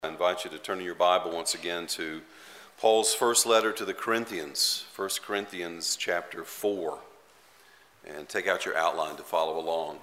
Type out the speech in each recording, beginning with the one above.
I invite you to turn in your Bible once again to Paul's first letter to the Corinthians, 1 Corinthians chapter 4, and take out your outline to follow along.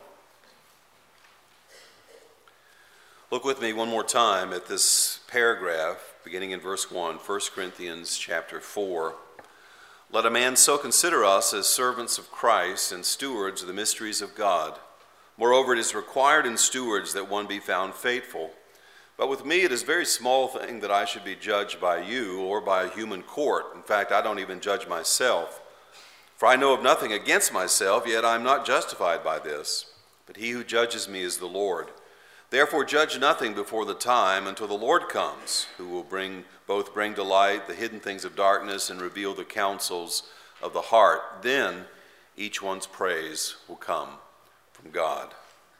Look with me one more time at this paragraph, beginning in verse 1, 1 Corinthians chapter 4. Let a man so consider us as servants of Christ and stewards of the mysteries of God. Moreover, it is required in stewards that one be found faithful. But with me it is a very small thing that I should be judged by you or by a human court. In fact, I don't even judge myself. For I know of nothing against myself, yet I am not justified by this. But he who judges me is the Lord. Therefore judge nothing before the time until the Lord comes, who will both bring to light the hidden things of darkness and reveal the counsels of the heart. Then each one's praise will come from God.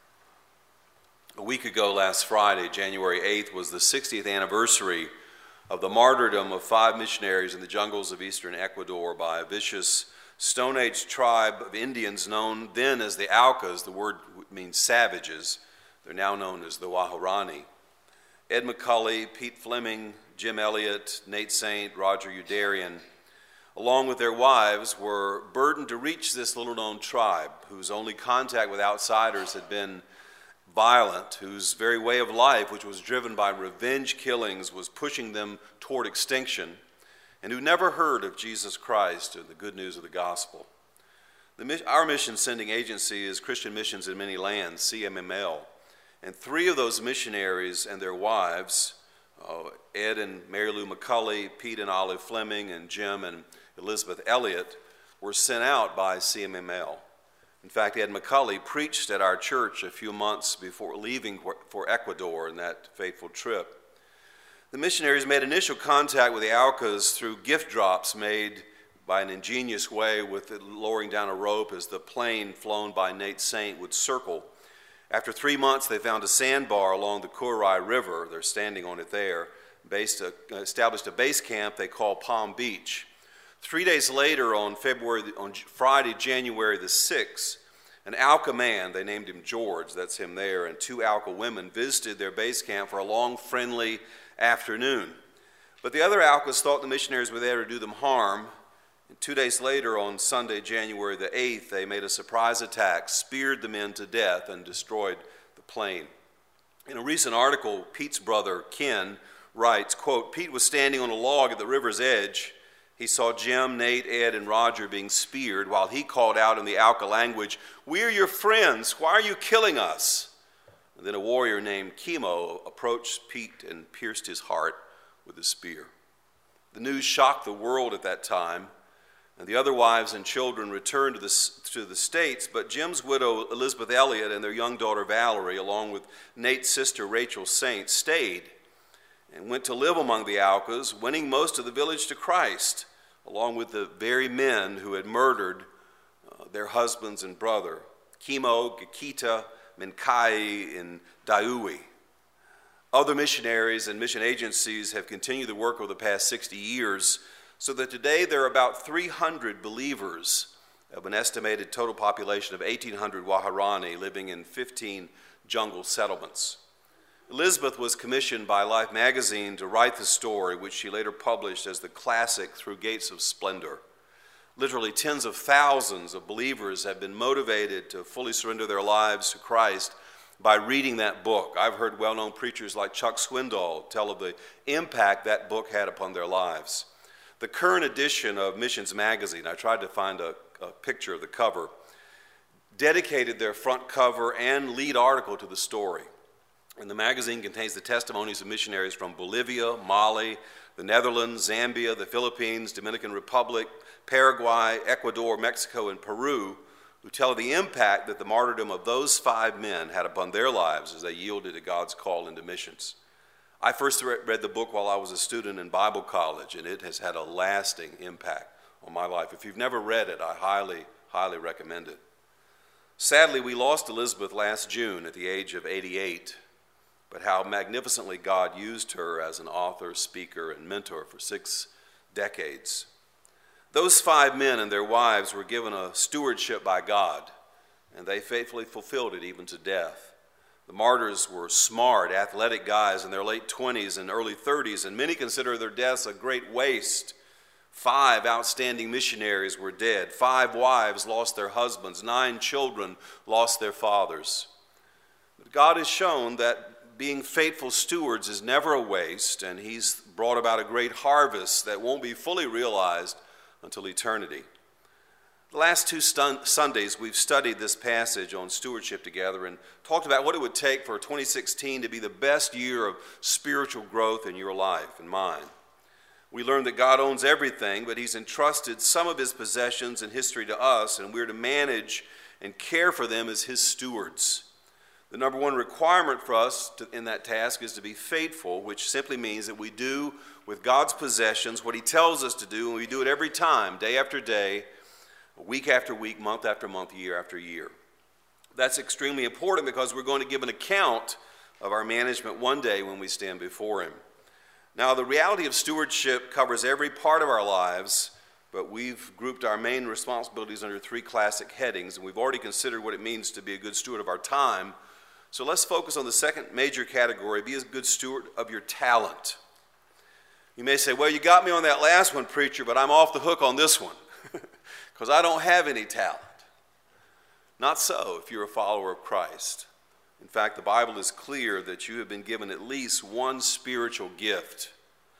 A week ago, last Friday, January 8th, was the 60th anniversary of the martyrdom of 5 missionaries in the jungles of eastern Ecuador by a vicious Stone Age tribe of Indians known then as the Aucas. The word means savages. They're now known as the Waharani. Ed McCully, Pete Fleming, Jim Elliott, Nate Saint, Roger Udarian, along with their wives, were burdened to reach this little-known tribe whose only contact with outsiders had been violent, whose very way of life, which was driven by revenge killings, was pushing them toward extinction, and who never heard of Jesus Christ or the good news of the gospel. Our mission-sending agency is Christian Missions in Many Lands, CMML, and 3 of those missionaries and their wives, Ed and Mary Lou McCully, Pete and Olive Fleming, and Jim and Elizabeth Elliott, were sent out by CMML. In fact, Ed McCully preached at our church a few months before leaving for Ecuador in that fateful trip. The missionaries made initial contact with the Aucas through gift drops made by an ingenious way with lowering down a rope as the plane flown by Nate Saint would circle. After 3 months, they found a sandbar along the Kurai River. They're standing on it there. Established a base camp they call Palm Beach. 3 days later, on Friday, January the 6th, an Auca man, they named him George, that's him there, and 2 Auca women visited their base camp for a long, friendly afternoon. But the other Aucas thought the missionaries were there to do them harm. And 2 days later, on Sunday, January the 8th, they made a surprise attack, speared the men to death, and destroyed the plane. In a recent article, Pete's brother, Ken, writes, quote, Pete was standing on a log at the river's edge. He saw Jim, Nate, Ed, and Roger being speared while he called out in the Auca language, "We're your friends. Why are you killing us?" And then a warrior named Kimo approached Pete and pierced his heart with a spear. The news shocked the world at that time, and the other wives and children returned to the States, but Jim's widow, Elizabeth Elliott, and their young daughter, Valerie, along with Nate's sister, Rachel Saint, stayed and went to live among the Aucas, winning most of the village to Christ, along with the very men who had murdered their husbands and brother, Kimo, Gakita, Menkai, and Daiui. Other missionaries and mission agencies have continued the work over the past 60 years, so that today there are about 300 believers of an estimated total population of 1,800 Waharani living in 15 jungle settlements. Elizabeth was commissioned by Life magazine to write the story, which she later published as the classic Through Gates of Splendor. Literally tens of thousands of believers have been motivated to fully surrender their lives to Christ by reading that book. I've heard well-known preachers like Chuck Swindoll tell of the impact that book had upon their lives. The current edition of Missions magazine, I tried to find a picture of the cover, dedicated their front cover and lead article to the story. And the magazine contains the testimonies of missionaries from Bolivia, Mali, the Netherlands, Zambia, the Philippines, Dominican Republic, Paraguay, Ecuador, Mexico, and Peru, who tell of the impact that the martyrdom of those 5 men had upon their lives as they yielded to God's call into missions. I first read the book while I was a student in Bible college, and it has had a lasting impact on my life. If you've never read it, I highly, highly recommend it. Sadly, we lost Elizabeth last June at the age of 88. But how magnificently God used her as an author, speaker, and mentor for 6 decades. Those 5 men and their wives were given a stewardship by God, and they faithfully fulfilled it even to death. The martyrs were smart, athletic guys in their late 20s and early 30s, and many consider their deaths a great waste. 5 outstanding missionaries were dead. 5 wives lost their husbands. 9 children lost their fathers. But God has shown that being faithful stewards is never a waste, and He's brought about a great harvest that won't be fully realized until eternity. The last 2 Sundays, we've studied this passage on stewardship together and talked about what it would take for 2016 to be the best year of spiritual growth in your life and mine. We learned that God owns everything, but He's entrusted some of His possessions and history to us, and we're to manage and care for them as His stewards. The number one requirement for us in that task is to be faithful, which simply means that we do with God's possessions what He tells us to do, and we do it every time, day after day, week after week, month after month, year after year. That's extremely important because we're going to give an account of our management one day when we stand before Him. Now, the reality of stewardship covers every part of our lives, but we've grouped our main responsibilities under 3 classic headings, and we've already considered what it means to be a good steward of our time. So let's focus on the second major category: be a good steward of your talent. You may say, well, you got me on that last one, preacher, but I'm off the hook on this one because I don't have any talent. Not so if you're a follower of Christ. In fact, the Bible is clear that you have been given at least one spiritual gift.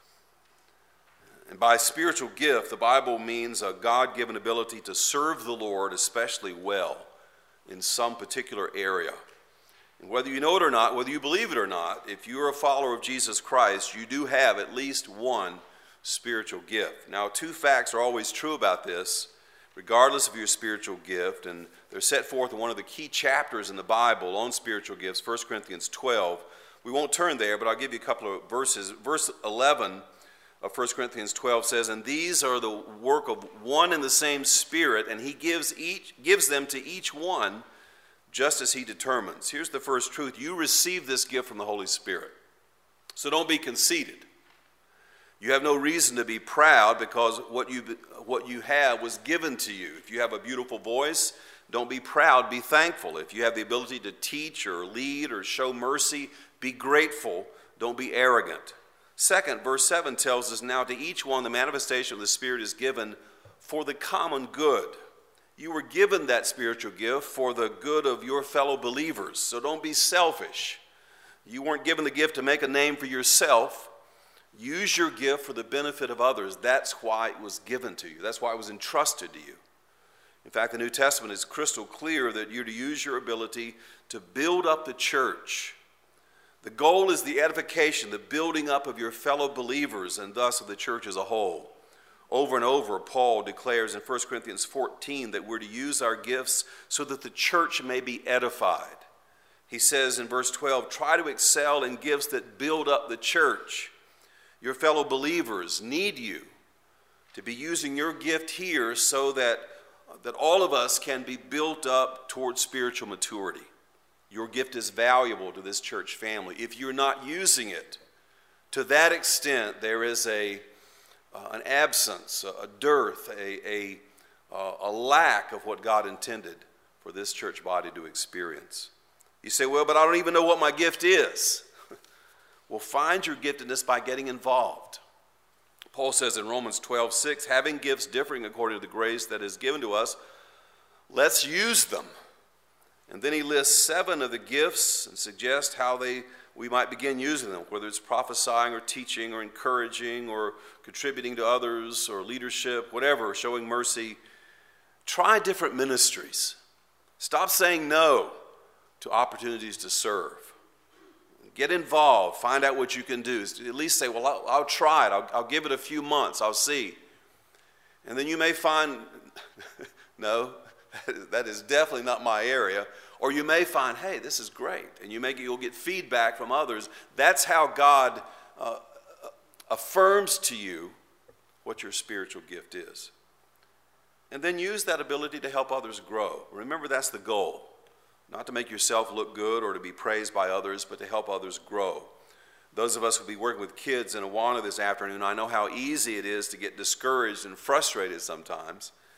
And by spiritual gift, the Bible means a God-given ability to serve the Lord especially well in some particular area. And whether you know it or not, whether you believe it or not, if you're a follower of Jesus Christ, you do have at least one spiritual gift. Now, 2 facts are always true about this, regardless of your spiritual gift, and they're set forth in one of the key chapters in the Bible on spiritual gifts, 1 Corinthians 12. We won't turn there, but I'll give you a couple of verses. Verse 11 of 1 Corinthians 12 says, "And these are the work of one and the same Spirit, and He gives them to each one just as He determines." Here's the first truth: you receive this gift from the Holy Spirit. So don't be conceited. You have no reason to be proud because what you have was given to you. If you have a beautiful voice, don't be proud, be thankful. If you have the ability to teach or lead or show mercy, be grateful, don't be arrogant. Second, verse 7 tells us, "Now to each one the manifestation of the Spirit is given for the common good." You were given that spiritual gift for the good of your fellow believers, so don't be selfish. You weren't given the gift to make a name for yourself. Use your gift for the benefit of others. That's why it was given to you. That's why it was entrusted to you. In fact, the New Testament is crystal clear that you're to use your ability to build up the church. The goal is the edification, the building up of your fellow believers, and thus of the church as a whole. Over and over, Paul declares in 1 Corinthians 14 that we're to use our gifts so that the church may be edified. He says in verse 12, "Try to excel in gifts that build up the church." Your fellow believers need you to be using your gift here so that all of us can be built up towards spiritual maturity. Your gift is valuable to this church family. If you're not using it, to that extent, there is an absence, a dearth, a lack of what God intended for this church body to experience. You say, well, but I don't even know what my gift is. Well, find your giftedness by getting involved. Paul says in Romans 12:6, "Having gifts differing according to the grace that is given to us, let's use them." And then he lists 7 of the gifts and suggests how we might begin using them, whether it's prophesying or teaching or encouraging or contributing to others or leadership, whatever, showing mercy. Try different ministries. Stop saying no to opportunities to serve. Get involved. Find out what you can do. At least say, well, I'll try it. I'll give it a few months. I'll see. And then you may find, no, that is definitely not my area. Or you may find, hey, this is great. And you'll get feedback from others. That's how God affirms to you what your spiritual gift is. And then use that ability to help others grow. Remember, that's the goal. Not to make yourself look good or to be praised by others, but to help others grow. Those of us who will be working with kids in Awana this afternoon, I know how easy it is to get discouraged and frustrated sometimes.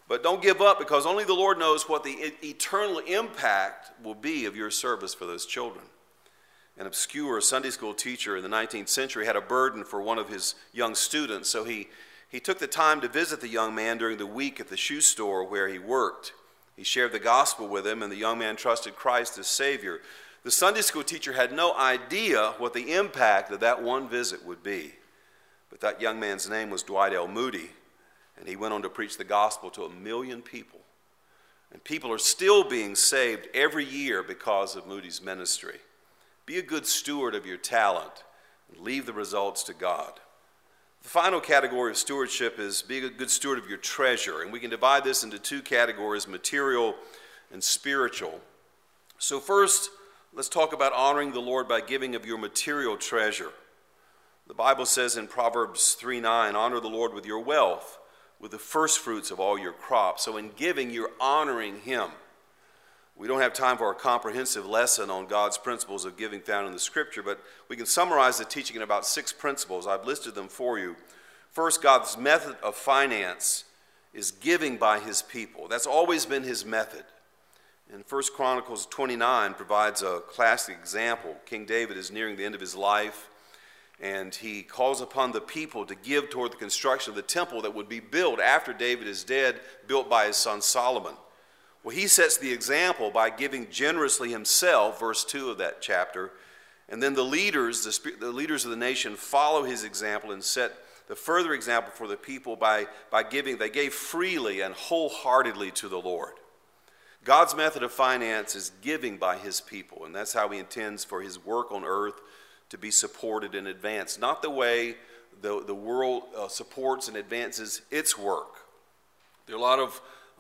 But don't give up, because only the Lord knows what the eternal impact will be of your service for those children. An obscure Sunday school teacher in the 19th century had a burden for one of his young students, so he took the time to visit the young man during the week at the shoe store where he worked. He shared the gospel with him, and the young man trusted Christ as Savior. The Sunday school teacher had no idea what the impact of that one visit would be. But that young man's name was Dwight L. Moody, and he went on to preach the gospel to 1 million people. And people are still being saved every year because of Moody's ministry. Be a good steward of your talent and leave the results to God. The final category of stewardship is being a good steward of your treasure. And we can divide this into two categories, material and spiritual. So first, let's talk about honoring the Lord by giving of your material treasure. The Bible says in Proverbs 3:9, honor the Lord with your wealth, with the first fruits of all your crops. So in giving, you're honoring Him. We don't have time for a comprehensive lesson on God's principles of giving found in the Scripture, but we can summarize the teaching in about 6 principles. I've listed them for you. First, God's method of finance is giving by His people. That's always been His method. And 1 Chronicles 29 provides a classic example. King David is nearing the end of his life, and he calls upon the people to give toward the construction of the temple that would be built after David is dead, built by his son Solomon. Well, he sets the example by giving generously himself, verse 2 of that chapter, and then the leaders of the nation follow his example and set the further example for the people by giving. They gave freely and wholeheartedly to the Lord. God's method of finance is giving by His people, and that's how He intends for His work on earth to be supported and advanced, not the way the world supports and advances its work. There are a lot of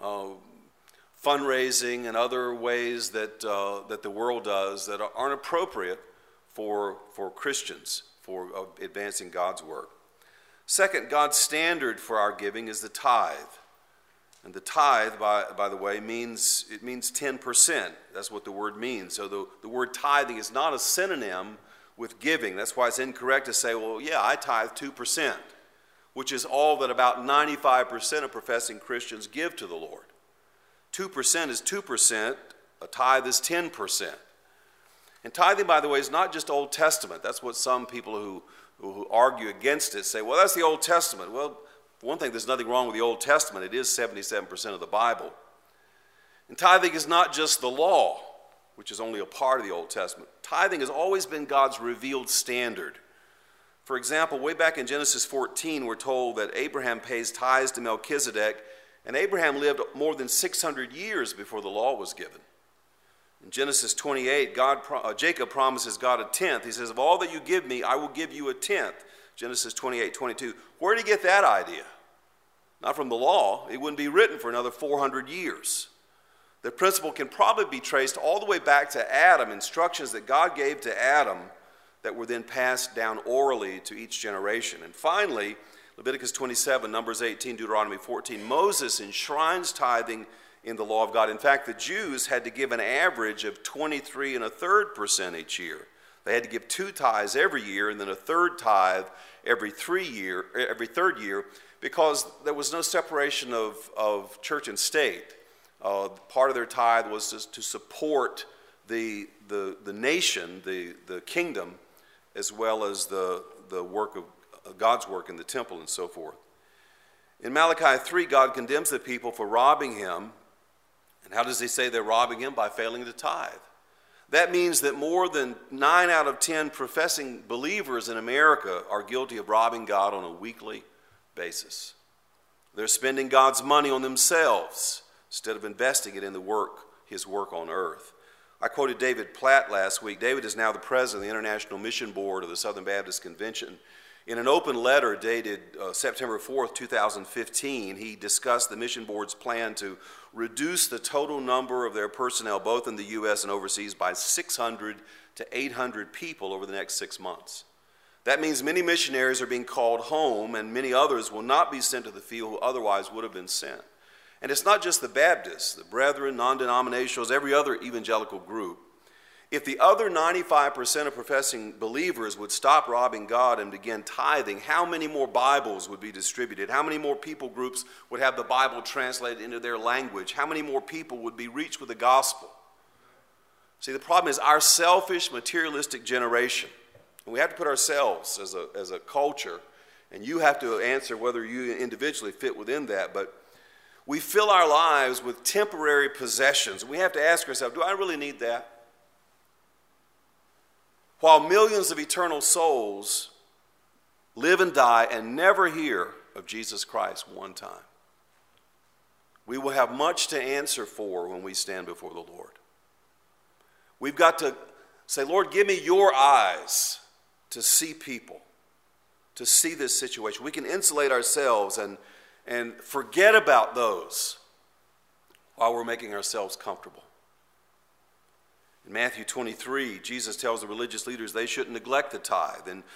fundraising and other ways that the world does that aren't appropriate for Christians, for advancing God's work. Second, God's standard for our giving is the tithe. And the tithe, by the way, means 10%. That's what the word means. So the word tithing is not a synonym with giving. That's why it's incorrect to say, well, yeah, I tithe 2%, which is all that about 95% of professing Christians give to the Lord. 2% is 2%. A tithe is 10%. And tithing, by the way, is not just Old Testament. That's what some people who argue against it say, well, that's the Old Testament. Well, for one thing, there's nothing wrong with the Old Testament. It is 77% of the Bible. And tithing is not just the law, which is only a part of the Old Testament. Tithing has always been God's revealed standard. For example, way back in Genesis 14, we're told that Abraham pays tithes to Melchizedek, and Abraham lived more than 600 years before the law was given. In Genesis 28, Jacob promises God a tenth. He says, of all that you give me, I will give you a tenth. Genesis 28:22. Where did he get that idea? Not from the law. It wouldn't be written for another 400 years. The principle can probably be traced all the way back to Adam, instructions that God gave to Adam that were then passed down orally to each generation. And finally, Leviticus 27, Numbers 18, Deuteronomy 14, Moses enshrines tithing in the law of God. In fact, the Jews had to give an average of 23 1/3% each year. They had to give 2 tithes every year and then a third tithe every third year, because there was no separation of church and state. Part of their tithe was to support the nation, the kingdom, as well as the work of God's work in the temple and so forth. In Malachi 3, God condemns the people for robbing Him. And how does He say they're robbing Him? By failing to tithe. That means that more than 9 out of 10 professing believers in America are guilty of robbing God on a weekly basis. They're spending God's money on themselves instead of investing it in His work on earth. I quoted David Platt last week. David is now the president of the International Mission Board of the Southern Baptist Convention. In an open letter dated September 4th, 2015, he discussed the Mission Board's plan to reduce the total number of their personnel, both in the U.S. and overseas, by 600 to 800 people over the next 6 months. That means many missionaries are being called home, and many others will not be sent to the field who otherwise would have been sent. And it's not just the Baptists, the Brethren, non-denominationals, every other evangelical group. If the other 95% of professing believers would stop robbing God and begin tithing, how many more Bibles would be distributed? How many more people groups would have the Bible translated into their language? How many more people would be reached with the gospel? See, the problem is our selfish, materialistic generation. And we have to put ourselves as a culture, and you have to answer whether you individually fit within that, but we fill our lives with temporary possessions. We have to ask ourselves, do I really need that? While millions of eternal souls live and die and never hear of Jesus Christ one time, we will have much to answer for when we stand before the Lord. We've got to say, Lord, give me your eyes to see people, to see this situation. We can insulate ourselves and forget about those while we're making ourselves comfortable. In Matthew 23, Jesus tells the religious leaders they shouldn't neglect the tithe. In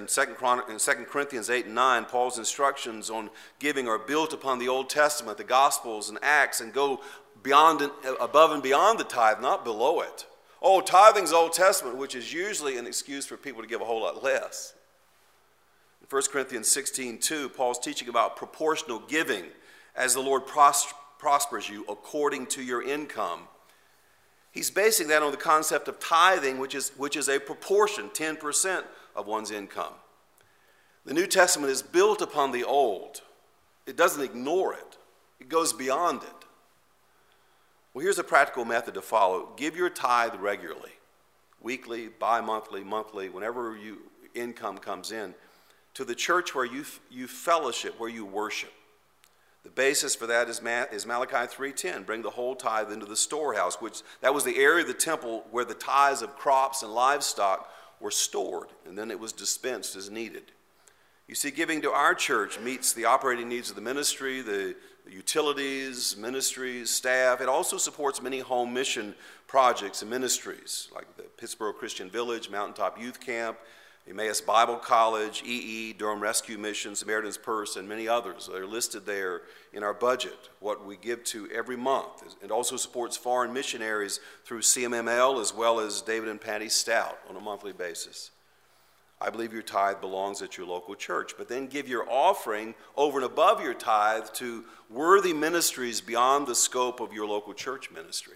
2 Corinthians 8 and 9, Paul's instructions on giving are built upon the Old Testament, the Gospels and Acts, and go above and beyond the tithe, not below it. Oh, tithing's Old Testament, which is usually an excuse for people to give a whole lot less. In 1 Corinthians 16:2, Paul's teaching about proportional giving as the Lord prospers you according to your income. He's basing that on the concept of tithing, which is a proportion, 10% of one's income. The New Testament is built upon the Old. It doesn't ignore it. It goes beyond it. Well, here's a practical method to follow. Give your tithe regularly, weekly, bi-monthly, monthly, whenever income comes in, to the church where you fellowship, where you worship. The basis for that is Malachi 3:10, bring the whole tithe into the storehouse, which that was the area of the temple where the tithes of crops and livestock were stored, and then it was dispensed as needed. You see, giving to our church meets the operating needs of the ministry, the utilities, ministries, staff. It also supports many home mission projects and ministries, like the Pittsburgh Christian Village, Mountaintop Youth Camp, Emmaus Bible College, EE, Durham Rescue Mission, Samaritan's Purse, and many others. They're listed there in our budget, what we give to every month. It also supports foreign missionaries through CMML as well as David and Patty Stout on a monthly basis. I believe your tithe belongs at your local church, but then give your offering over and above your tithe to worthy ministries beyond the scope of your local church ministry.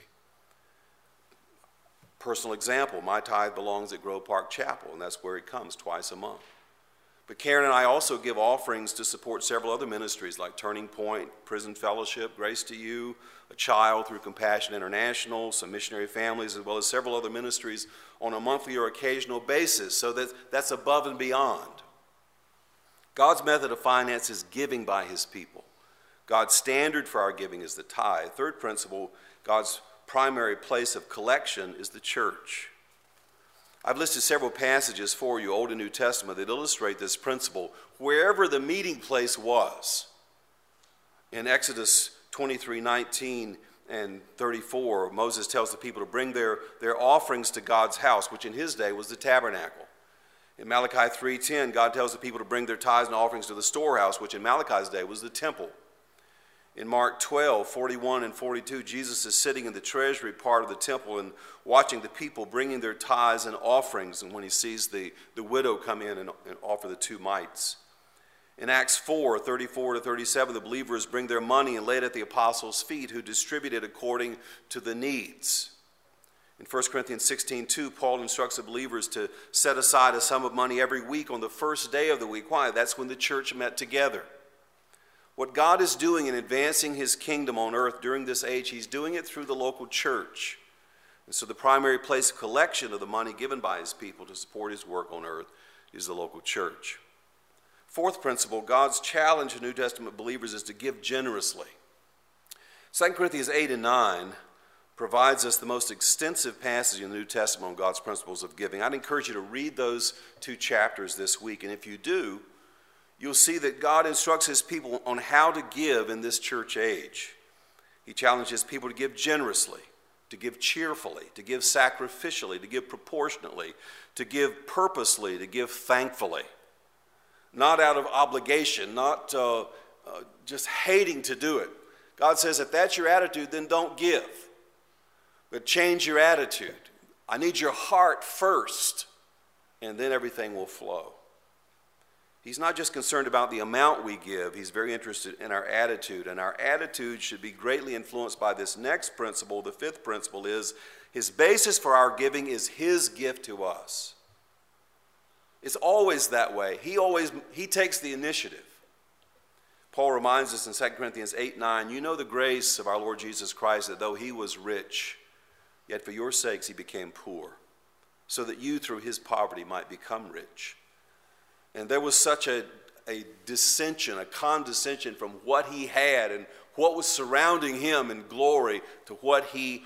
Personal example, my tithe belongs at Grove Park Chapel, and that's where it comes twice a month. But Karen and I also give offerings to support several other ministries like Turning Point, Prison Fellowship, Grace to You, A Child through Compassion International, some missionary families, as well as several other ministries on a monthly or occasional basis. So that's above and beyond. God's method of finance is giving by his people. God's standard for our giving is the tithe. Third principle, God's primary place of collection is the church. I've listed several passages for you, Old and New Testament, that illustrate this principle wherever the meeting place was. In Exodus 23:19 and 34, Moses tells the people to bring their offerings to God's house, which in his day was the tabernacle. In Malachi 3:10, God tells the people to bring their tithes and offerings to the storehouse, which in Malachi's day was the temple. In Mark 12:41 and 42, Jesus is sitting in the treasury part of the temple and watching the people bringing their tithes and offerings, and when he sees the widow come in and offer the 2 mites. In Acts 4:34 to 37, the believers bring their money and lay it at the apostles' feet, who distribute it according to the needs. In 1 Corinthians 16:2, Paul instructs the believers to set aside a sum of money every week on the first day of the week. Why? That's when the church met together. What God is doing in advancing his kingdom on earth during this age, he's doing it through the local church. And so the primary place of collection of the money given by his people to support his work on earth is the local church. Fourth principle, God's challenge to New Testament believers is to give generously. 2 Corinthians 8 and 9 provides us the most extensive passage in the New Testament on God's principles of giving. I'd encourage you to read those 2 chapters this week, and if you do, you'll see that God instructs his people on how to give in this church age. He challenges people to give generously, to give cheerfully, to give sacrificially, to give proportionately, to give purposely, to give thankfully. Not out of obligation, not just hating to do it. God says if that's your attitude, then don't give. But change your attitude. I need your heart first, and then everything will flow. He's not just concerned about the amount we give. He's very interested in our attitude. And our attitude should be greatly influenced by this next principle. The fifth principle is his basis for our giving is his gift to us. It's always that way. He takes the initiative. Paul reminds us in 2 Corinthians 8:9, you know the grace of our Lord Jesus Christ, that though he was rich, yet for your sakes he became poor, so that you through his poverty might become rich. And there was such a dissension, a condescension from what he had and what was surrounding him in glory to what he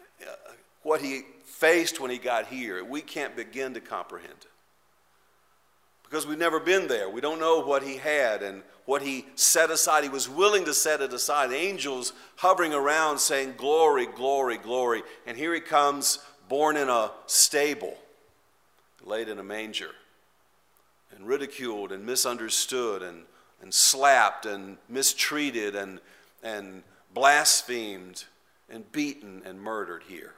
faced when he got here. We can't begin to comprehend it. Because we've never been there. We don't know what he had and what he set aside. He was willing to set it aside. Angels hovering around saying, glory, glory, glory. And here he comes, born in a stable, laid in a manger, and ridiculed and misunderstood and slapped and mistreated and blasphemed and beaten and murdered here.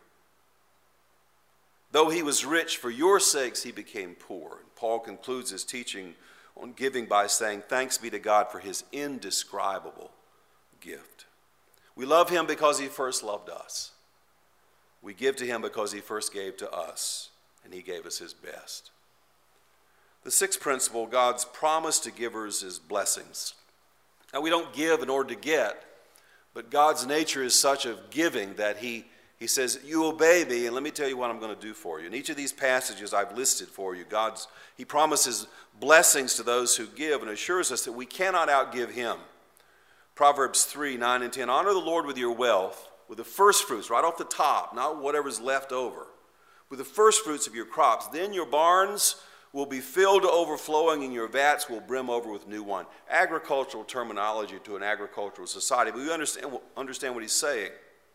Though he was rich, for your sakes he became poor. And Paul concludes his teaching on giving by saying, thanks be to God for his indescribable gift. We love him because he first loved us. We give to him because he first gave to us, and he gave us his best. The sixth principle, God's promise to givers is blessings. Now, we don't give in order to get, but God's nature is such of giving that he says, you obey me, and let me tell you what I'm going to do for you. In each of these passages I've listed for you, he promises blessings to those who give and assures us that we cannot outgive him. Proverbs 3:9-10, honor the Lord with your wealth, with the first fruits, right off the top, not whatever's left over, with the first fruits of your crops. Then your barns will be filled to overflowing, and your vats will brim over with new wine. Agricultural terminology to an agricultural society, but we understand what he's saying.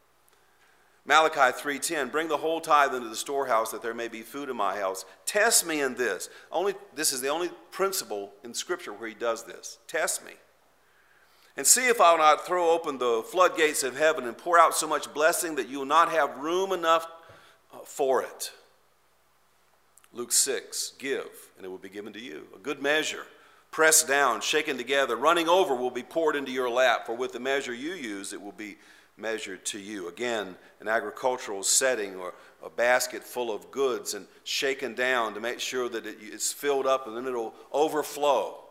Malachi 3:10, bring the whole tithe into the storehouse that there may be food in my house. Test me in this. This is the only principle in Scripture where he does this. Test me. And see if I will not throw open the floodgates of heaven and pour out so much blessing that you will not have room enough for it. Luke 6, give, and it will be given to you. A good measure, pressed down, shaken together, running over will be poured into your lap. For with the measure you use, it will be measured to you. Again, an agricultural setting or a basket full of goods and shaken down to make sure that it's filled up and then it'll overflow.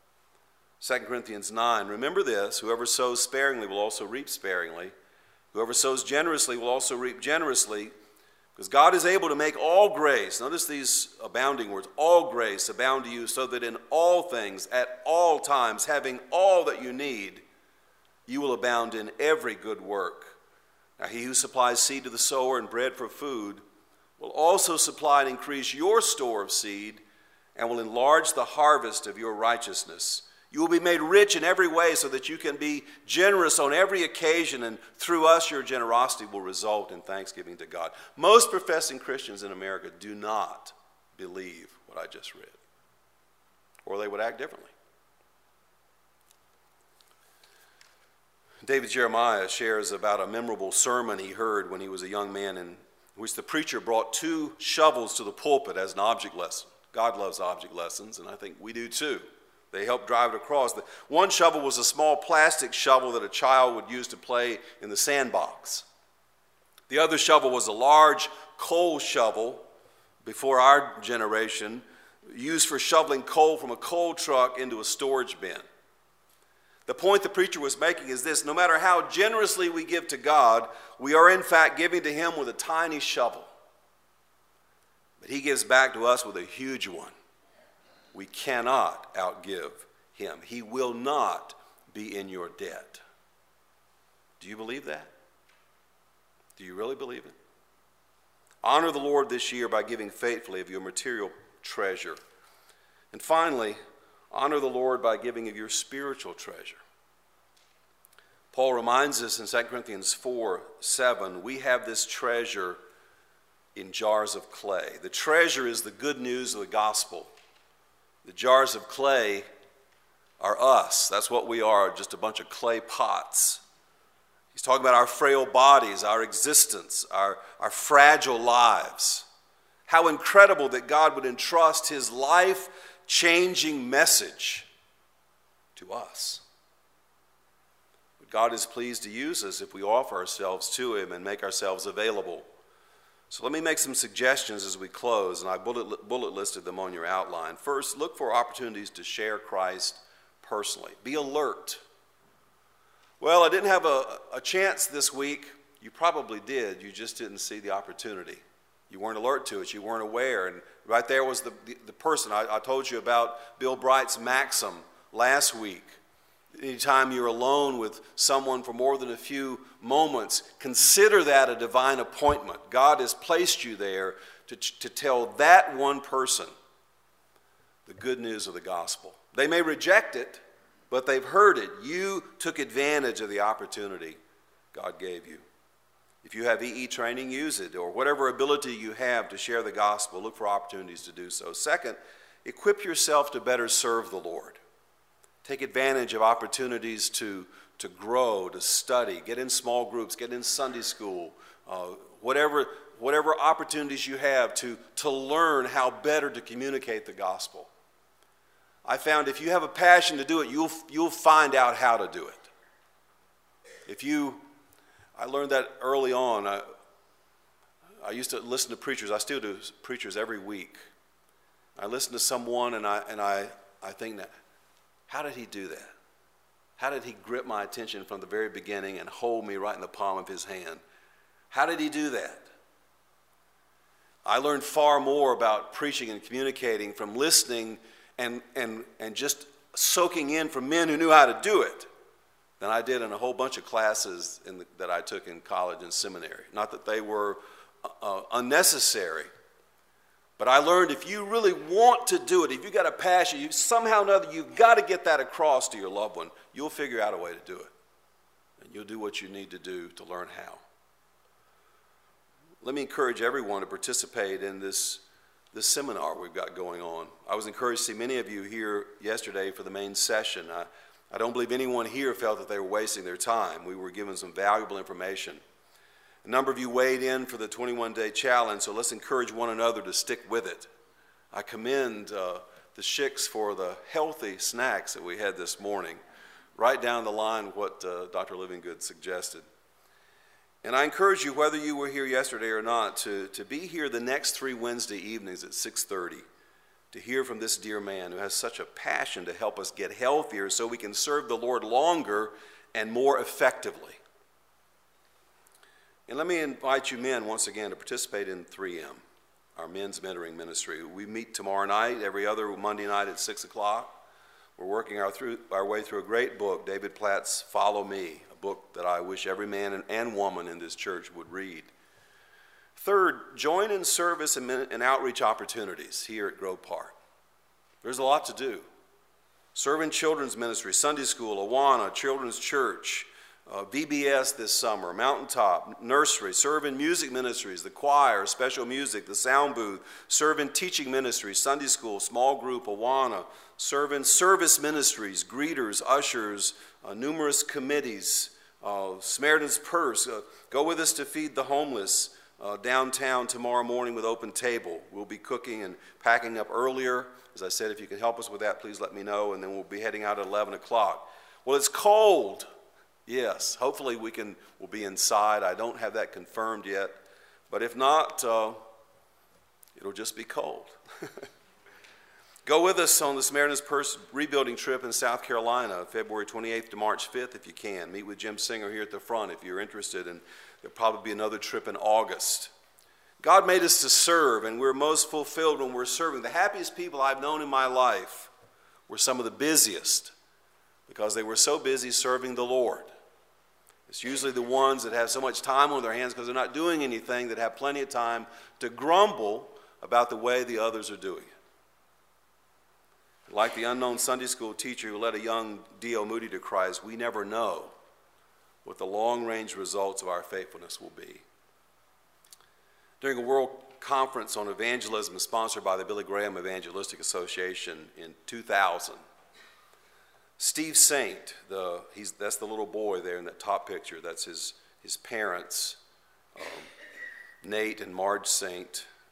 2 Corinthians 9, remember this, whoever sows sparingly will also reap sparingly. Whoever sows generously will also reap generously. Because God is able to make all grace, notice these abounding words, all grace abound to you so that in all things, at all times, having all that you need, you will abound in every good work. Now he who supplies seed to the sower and bread for food will also supply and increase your store of seed and will enlarge the harvest of your righteousness. You will be made rich in every way so that you can be generous on every occasion, and through us your generosity will result in thanksgiving to God. Most professing Christians in America do not believe what I just read, or they would act differently. David Jeremiah shares about a memorable sermon he heard when he was a young man in which the preacher brought 2 shovels to the pulpit as an object lesson. God loves object lessons, and I think we do too. They help drive it across. The one shovel was a small plastic shovel that a child would use to play in the sandbox. The other shovel was a large coal shovel before our generation, used for shoveling coal from a coal truck into a storage bin. The point the preacher was making is this: no matter how generously we give to God, we are in fact giving to him with a tiny shovel. But he gives back to us with a huge one. We cannot outgive him. He will not be in your debt. Do you believe that? Do you really believe it? Honor the Lord this year by giving faithfully of your material treasure. And finally, honor the Lord by giving of your spiritual treasure. Paul reminds us in 2 Corinthians 4:7, we have this treasure in jars of clay. The treasure is the good news of the gospel. The jars of clay are us. That's what we are, just a bunch of clay pots. He's talking about our frail bodies, our existence, our fragile lives. How incredible that God would entrust his life-changing message to us. But God is pleased to use us if we offer ourselves to him and make ourselves available. So let me make some suggestions as we close, and I bullet listed them on your outline. First, look for opportunities to share Christ personally. Be alert. Well, I didn't have a chance this week. You probably did. You just didn't see the opportunity. You weren't alert to it. You weren't aware. And right there was the person. I told you about Bill Bright's maxim last week. Anytime you're alone with someone for more than a few moments, consider that a divine appointment. God has placed you there to tell that one person the good news of the gospel. They may reject it, but they've heard it. You took advantage of the opportunity God gave you. If you have EE training, use it, or whatever ability you have to share the gospel, look for opportunities to do so. Second, equip yourself to better serve the Lord. Take advantage of opportunities to grow, to study, get in small groups, get in Sunday school, whatever opportunities you have to learn how better to communicate the gospel. I found if you have a passion to do it, you'll find out how to do it. I learned that early on. I used to listen to preachers. I still do preachers every week. I listen to someone and I think that, how did he do that? How did he grip my attention from the very beginning and hold me right in the palm of his hand? How did he do that? I learned far more about preaching and communicating from listening and just soaking in from men who knew how to do it than I did in a whole bunch of classes that I took in college and seminary. Not that they were unnecessary, but I learned if you really want to do it, if you've got a passion, somehow or another you've got to get that across to your loved one, you'll figure out a way to do it. And you'll do what you need to do to learn how. Let me encourage everyone to participate in this seminar we've got going on. I was encouraged to see many of you here yesterday for the main session. I don't believe anyone here felt that they were wasting their time. We were given some valuable information. A number of you weighed in for the 21-day challenge, so let's encourage one another to stick with it. I commend the Schicks for the healthy snacks that we had this morning, right down the line what Dr. Livingood suggested. And I encourage you, whether you were here yesterday or not, to be here the next 3 Wednesday evenings at 6:30 to hear from this dear man who has such a passion to help us get healthier so we can serve the Lord longer and more effectively. And let me invite you men once again to participate in 3M, our men's mentoring ministry. We meet tomorrow night, every other Monday night at 6 o'clock. We're working our way through a great book, David Platt's Follow Me, a book that I wish every man and woman in this church would read. Third, join in service and outreach opportunities here at Grove Park. There's a lot to do. Serve in children's ministry, Sunday school, Awana, Children's Church, VBS this summer, Mountaintop, Nursery, serve in music ministries, the choir, special music, the sound booth, serve in teaching ministries, Sunday school, small group, Awana, serve in service ministries, greeters, ushers, numerous committees, Samaritan's Purse, go with us to feed the homeless downtown tomorrow morning with Open Table. We'll be cooking and packing up earlier. As I said, if you can help us with that, please let me know, and then we'll be heading out at 11 o'clock. Well, it's cold. Yes, hopefully we'll be inside. I don't have that confirmed yet, but if not, it'll just be cold. Go with us on the Samaritan's Purse rebuilding trip in South Carolina, February 28th to March 5th if you can. Meet with Jim Singer here at the front if you're interested, and there'll probably be another trip in August. God made us to serve, and we're most fulfilled when we're serving. The happiest people I've known in my life were some of the busiest because they were so busy serving the Lord. It's usually the ones that have so much time on their hands because they're not doing anything that have plenty of time to grumble about the way the others are doing it. Like the unknown Sunday school teacher who led a young D.L. Moody to Christ, we never know what the long-range results of our faithfulness will be. During a world conference on evangelism sponsored by the Billy Graham Evangelistic Association in 2000, Steve Saint, that's the little boy there in that top picture. That's his parents, Nate and Marge Saint.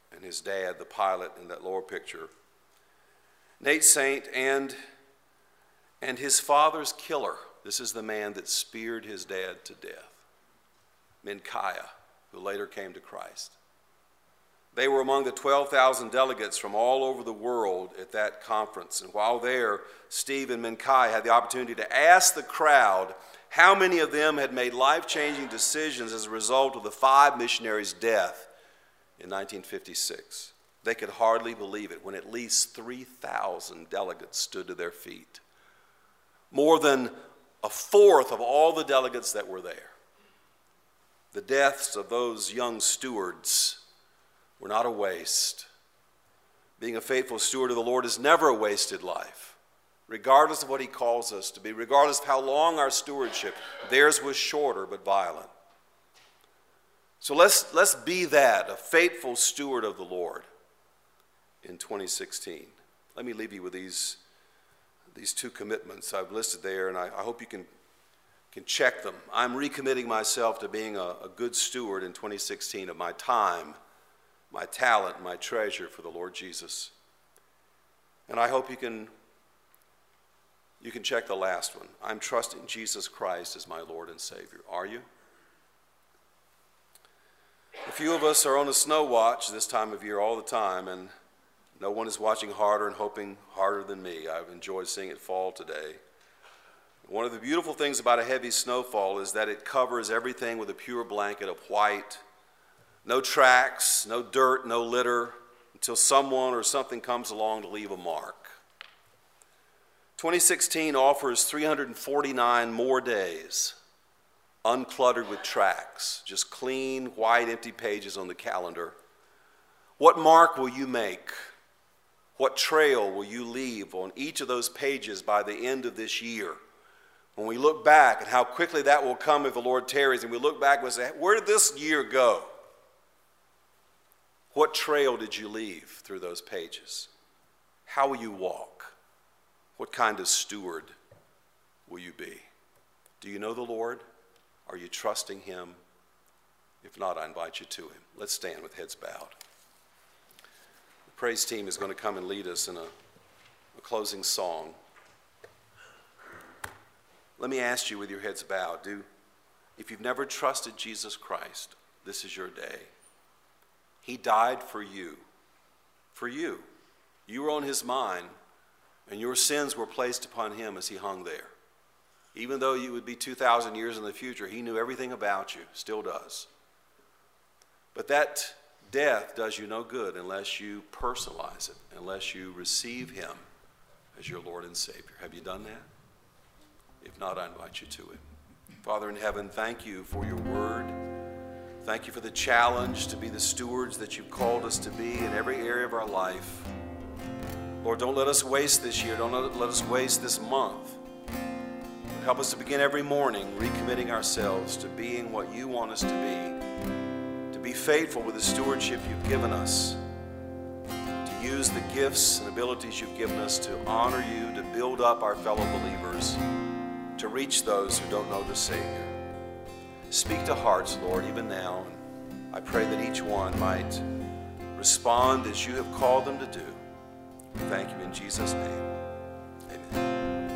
and his dad, the pilot in that lower picture. Nate Saint and his father's killer. This is the man that speared his dad to death. Micaiah, who later came to Christ. They were among the 12,000 delegates from all over the world at that conference. And while there, Steve and Micaiah had the opportunity to ask the crowd how many of them had made life-changing decisions as a result of the 5 missionaries' death in 1956. They could hardly believe it when at least 3,000 delegates stood to their feet. More than a fourth of all the delegates that were there. The deaths of those young stewards were not a waste. Being a faithful steward of the Lord is never a wasted life, regardless of what he calls us to be, regardless of how long our stewardship. Theirs was shorter but violent. So let's be that, a faithful steward of the Lord in 2016. Let me leave you with these 2 commitments I've listed there, and I hope you can check them. I'm recommitting myself to being a good steward in 2016 of my time, my talent, my treasure for the Lord Jesus. And I hope you can check the last one. I'm trusting Jesus Christ as my Lord and Savior. Are you? A few of us are on a snow watch this time of year all the time, and no one is watching harder and hoping harder than me. I've enjoyed seeing it fall today. One of the beautiful things about a heavy snowfall is that it covers everything with a pure blanket of white. No tracks, no dirt, no litter, until someone or something comes along to leave a mark. 2016 offers 349 more days, uncluttered with tracks, just clean, white, empty pages on the calendar. What mark will you make? What trail will you leave on each of those pages by the end of this year? When we look back and how quickly that will come if the Lord tarries, and we look back and say, where did this year go? What trail did you leave through those pages? How will you walk? What kind of steward will you be? Do you know the Lord? Are you trusting him? If not, I invite you to him. Let's stand with heads bowed. The praise team is going to come and lead us in a closing song. Let me ask you with your heads bowed, if you've never trusted Jesus Christ, this is your day. He died for you. For you. You were on his mind, and your sins were placed upon him as he hung there. Even though you would be 2,000 years in the future, he knew everything about you, still does. But that death does you no good unless you personalize it, unless you receive him as your Lord and Savior. Have you done that? If not, I invite you to it. Father in heaven, thank you for your word. Thank you for the challenge to be the stewards that you've called us to be in every area of our life. Lord, don't let us waste this year. Don't let us waste this month. Help us to begin every morning recommitting ourselves to being what you want us to be faithful with the stewardship you've given us, to use the gifts and abilities you've given us to honor you, to build up our fellow believers, to reach those who don't know the Savior. Speak to hearts, Lord, even now. I pray that each one might respond as you have called them to do. Thank you in Jesus' name.